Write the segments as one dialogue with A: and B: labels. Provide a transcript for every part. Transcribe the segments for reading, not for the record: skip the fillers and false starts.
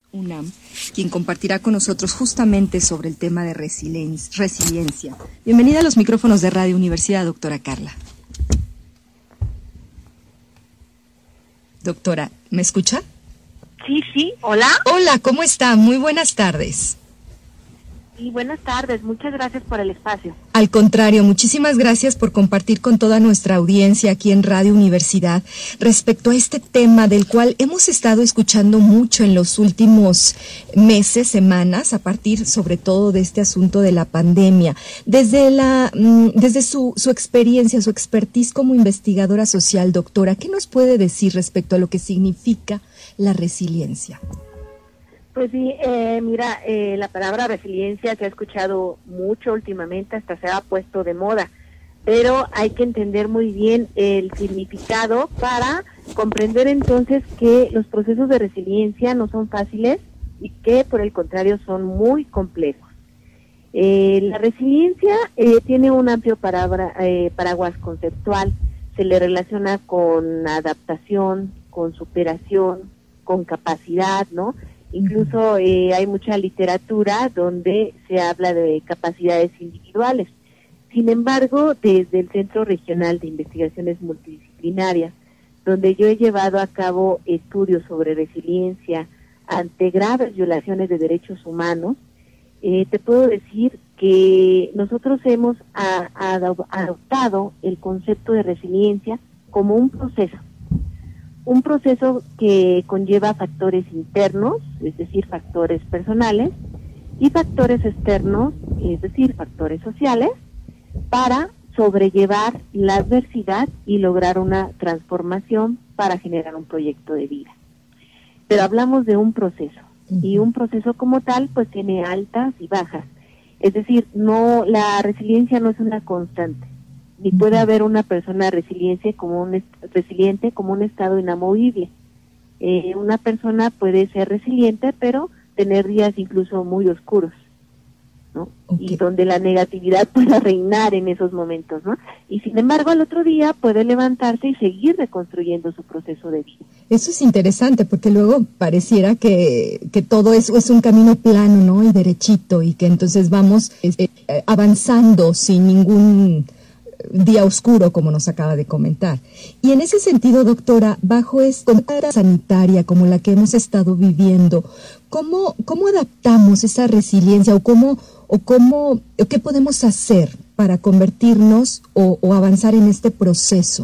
A: UNAM, quien compartirá con nosotros justamente sobre el tema de resiliencia. Bienvenida a los micrófonos de Radio Universidad, doctora Carla. Doctora, ¿me escucha?
B: Sí, hola.
A: Hola, ¿cómo está? Muy buenas tardes.
B: Sí, buenas tardes, muchas gracias por el espacio.
A: Al contrario, muchísimas gracias por compartir con toda nuestra audiencia aquí en Radio Universidad respecto a este tema del cual hemos estado escuchando mucho en los últimos meses, semanas, a partir sobre todo de este asunto de la pandemia. Desde su experiencia, su expertise como investigadora social, doctora, ¿qué nos puede decir respecto a lo que significa la resiliencia?
B: Pues sí, mira, la palabra resiliencia se ha escuchado mucho últimamente, hasta se ha puesto de moda, pero hay que entender muy bien el significado para comprender entonces que los procesos de resiliencia no son fáciles y que por el contrario son muy complejos. La resiliencia tiene un amplio paraguas conceptual, se le relaciona con adaptación, con superación, con capacidad, ¿no? Incluso hay mucha literatura donde se habla de capacidades individuales. Sin embargo, desde el Centro Regional de Investigaciones Multidisciplinarias, donde yo he llevado a cabo estudios sobre resiliencia ante graves violaciones de derechos humanos, te puedo decir que nosotros hemos adoptado el concepto de resiliencia como un proceso que conlleva factores internos, es decir, factores personales, y factores externos, es decir, factores sociales, para sobrellevar la adversidad y lograr una transformación para generar un proyecto de vida. Pero hablamos de un proceso, y un proceso como tal pues tiene altas y bajas. Es decir, la resiliencia no es una constante. Ni puede haber una persona resiliente como un estado inamovible. Una persona puede ser resiliente, pero tener días incluso muy oscuros, ¿no? Okay. Y donde la negatividad pueda reinar en esos momentos, ¿no? Y sin embargo, al otro día puede levantarse y seguir reconstruyendo su proceso de vida.
A: Eso es interesante, porque luego pareciera que todo eso es un camino plano, ¿no? Y derechito, y que entonces vamos avanzando sin ningún día oscuro, como nos acaba de comentar. Y en ese sentido, doctora, bajo esta era sanitaria como la que hemos estado viviendo, ¿cómo adaptamos esa resiliencia o qué podemos hacer para convertirnos o avanzar en este proceso?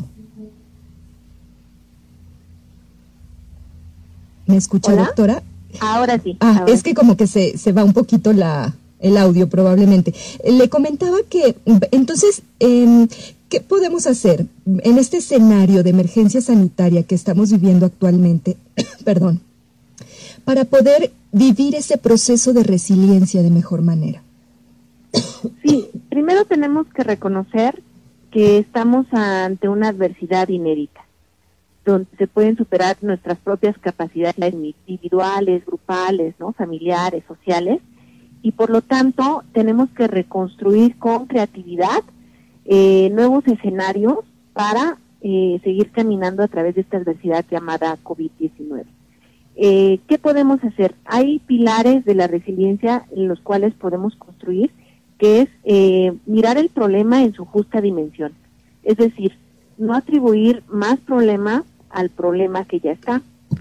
A: ¿Me escucha,
B: ¿Hola?
A: Doctora?
B: Ahora sí.
A: Es que como que se va un poquito el audio probablemente. Le comentaba que, entonces, ¿qué podemos hacer en este escenario de emergencia sanitaria que estamos viviendo actualmente, perdón, para poder vivir ese proceso de resiliencia de mejor manera?
B: Sí, primero tenemos que reconocer que estamos ante una adversidad inédita, donde se pueden superar nuestras propias capacidades individuales, grupales, ¿no? Familiares, sociales, y por lo tanto tenemos que reconstruir con creatividad nuevos escenarios para seguir caminando a través de esta adversidad llamada COVID-19. ¿Qué podemos hacer? Hay pilares de la resiliencia en los cuales podemos construir, que es mirar el problema en su justa dimensión. Es decir, no atribuir más problema al problema que ya está.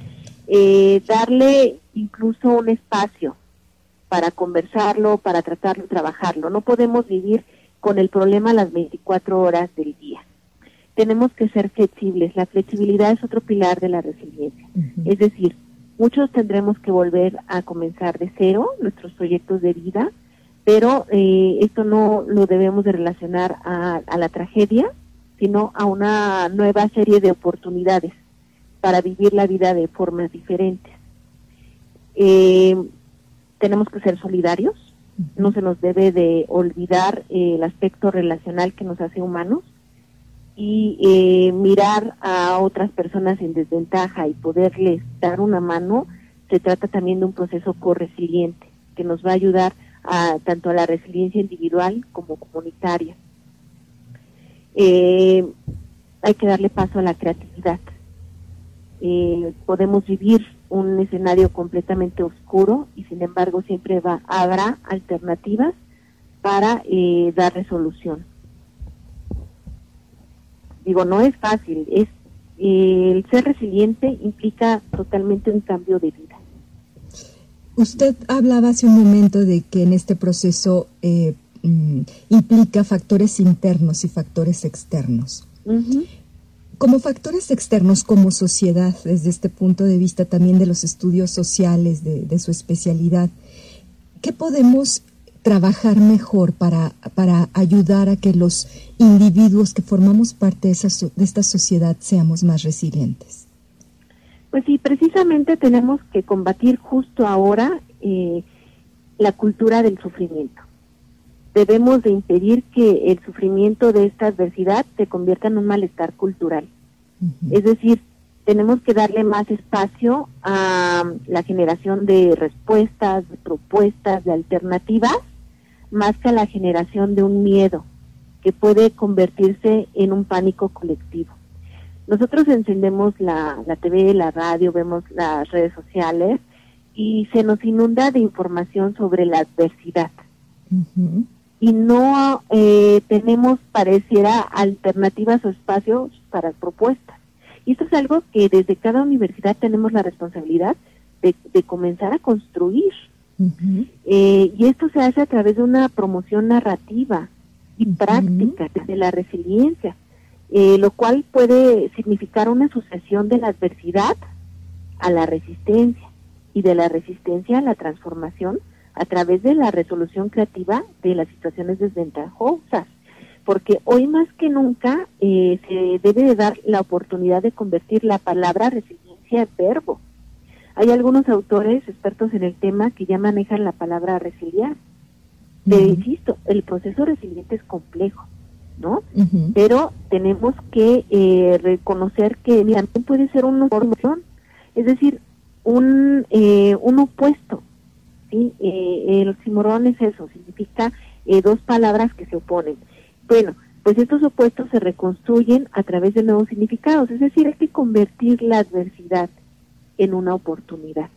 B: Darle incluso un espacio para conversarlo, para tratarlo, trabajarlo. No podemos vivir con el problema las 24 horas del día. Tenemos que ser flexibles. La flexibilidad es otro pilar de la resiliencia. Es decir, muchos tendremos que volver a comenzar de cero nuestros proyectos de vida, pero esto no lo debemos de relacionar a la tragedia, sino a una nueva serie de oportunidades para vivir la vida de formas diferentes. Tenemos que ser solidarios, no se nos debe de olvidar el aspecto relacional que nos hace humanos y mirar a otras personas en desventaja y poderles dar una mano. Se trata también de un proceso corresiliente que nos va a ayudar tanto a la resiliencia individual como comunitaria. Hay que darle paso a la creatividad. Podemos vivir un escenario completamente oscuro y sin embargo siempre habrá alternativas para darle solución. Digo, no es fácil, el ser resiliente implica totalmente un cambio de vida.
A: Usted hablaba hace un momento de que en este proceso implica factores internos y factores externos. Uh-huh. Como factores externos, como sociedad, desde este punto de vista también de los estudios sociales, de su especialidad, ¿qué podemos trabajar mejor para ayudar a que los individuos que formamos parte de esta sociedad seamos más resilientes?
B: Pues sí, precisamente tenemos que combatir justo ahora la cultura del sufrimiento. Debemos de impedir que el sufrimiento de esta adversidad se convierta en un malestar cultural. Uh-huh. Es decir, tenemos que darle más espacio a la generación de respuestas, de propuestas, de alternativas, más que a la generación de un miedo que puede convertirse en un pánico colectivo. Nosotros encendemos la TV, la radio, vemos las redes sociales y se nos inunda de información sobre la adversidad. Uh-huh. Y no tenemos, pareciera, alternativas o espacios para propuestas. Y esto es algo que desde cada universidad tenemos la responsabilidad de comenzar a construir. Uh-huh. Y esto se hace a través de una promoción narrativa y uh-huh. práctica de la resiliencia, lo cual puede significar una sucesión de la adversidad a la resistencia y de la resistencia a la transformación a través de la resolución creativa de las situaciones desventajosas, porque hoy más que nunca se debe de dar la oportunidad de convertir la palabra resiliencia en verbo. Hay algunos autores expertos en el tema que ya manejan la palabra resiliar. Pero insisto, el proceso resiliente es complejo, ¿no? Uh-huh. Pero tenemos que reconocer que también puede ser una formación, es decir, un opuesto. ¿Sí? El oxímoron es eso, significa dos palabras que se oponen. Bueno, pues estos opuestos se reconstruyen a través de nuevos significados, es decir, hay que convertir la adversidad en una oportunidad.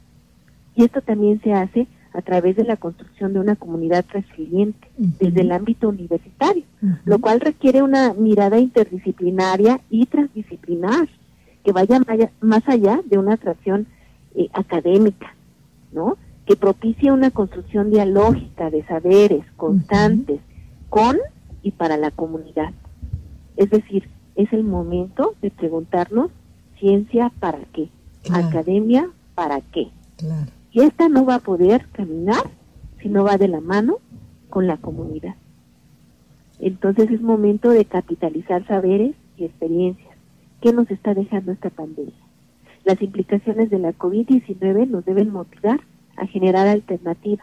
B: Y esto también se hace a través de la construcción de una comunidad resiliente, uh-huh. desde el ámbito universitario, uh-huh. lo cual requiere una mirada interdisciplinaria y transdisciplinar, que vaya más allá de una atracción académica, ¿no? Que propicie una construcción dialógica de saberes constantes uh-huh. con y para la comunidad. Es decir, es el momento de preguntarnos ciencia para qué, claro. academia para qué. Claro. Y esta no va a poder caminar si no va de la mano con la comunidad. Entonces es momento de capitalizar saberes y experiencias. ¿Qué nos está dejando esta pandemia? Las implicaciones de la COVID-19 nos deben motivar a generar alternativas.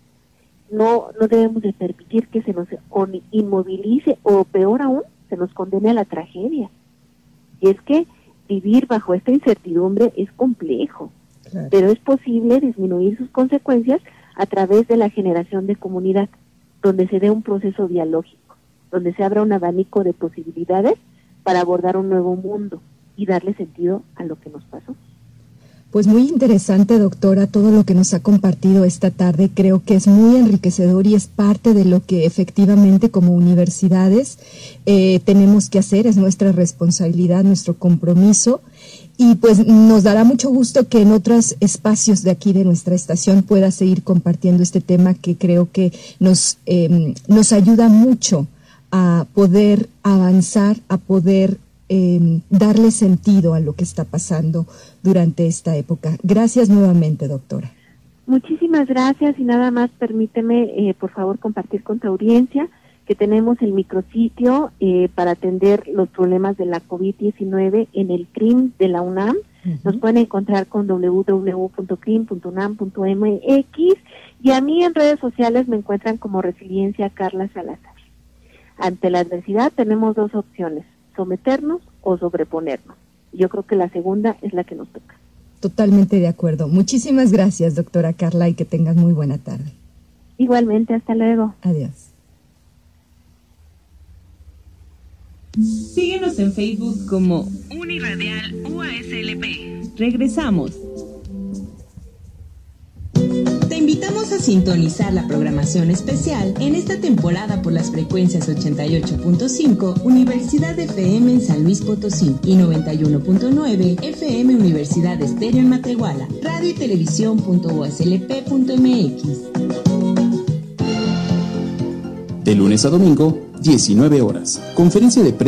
B: No debemos de permitir que se nos inmovilice o peor aún, se nos condene a la tragedia. Y es que vivir bajo esta incertidumbre es complejo, claro. pero es posible disminuir sus consecuencias a través de la generación de comunidad, donde se dé un proceso dialógico, donde se abra un abanico de posibilidades para abordar un nuevo mundo y darle sentido a lo que nos pasó.
A: Pues muy interesante, doctora, todo lo que nos ha compartido esta tarde. Creo que es muy enriquecedor y es parte de lo que efectivamente como universidades tenemos que hacer, es nuestra responsabilidad, nuestro compromiso. Y pues nos dará mucho gusto que en otros espacios de aquí de nuestra estación pueda seguir compartiendo este tema que creo que nos ayuda mucho a poder avanzar, a poder darle sentido a lo que está pasando durante esta época. Gracias nuevamente, doctora.
B: Muchísimas gracias y nada más permíteme, por favor, compartir con tu audiencia que tenemos el micrositio para atender los problemas de la COVID-19 en el CRIM de la UNAM. Uh-huh. Nos pueden encontrar con www.crim.unam.mx y a mí en redes sociales me encuentran como Resiliencia Carla Salazar. Ante la adversidad tenemos dos opciones: someternos o sobreponernos. Yo creo que la segunda es la que nos toca.
A: Totalmente de acuerdo. Muchísimas gracias, doctora Carla, y que tengas muy buena tarde.
B: Igualmente, hasta luego.
A: Adiós.
C: Síguenos en Facebook como Uniradial UASLP. Regresamos. invitamos a sintonizar la programación especial en esta temporada por las frecuencias 88.5 Universidad FM en San Luis Potosí y 91.9 FM Universidad Estéreo en Matehuala, radio y televisión.uslp.mx.
D: De lunes a domingo, 19 horas. Conferencia de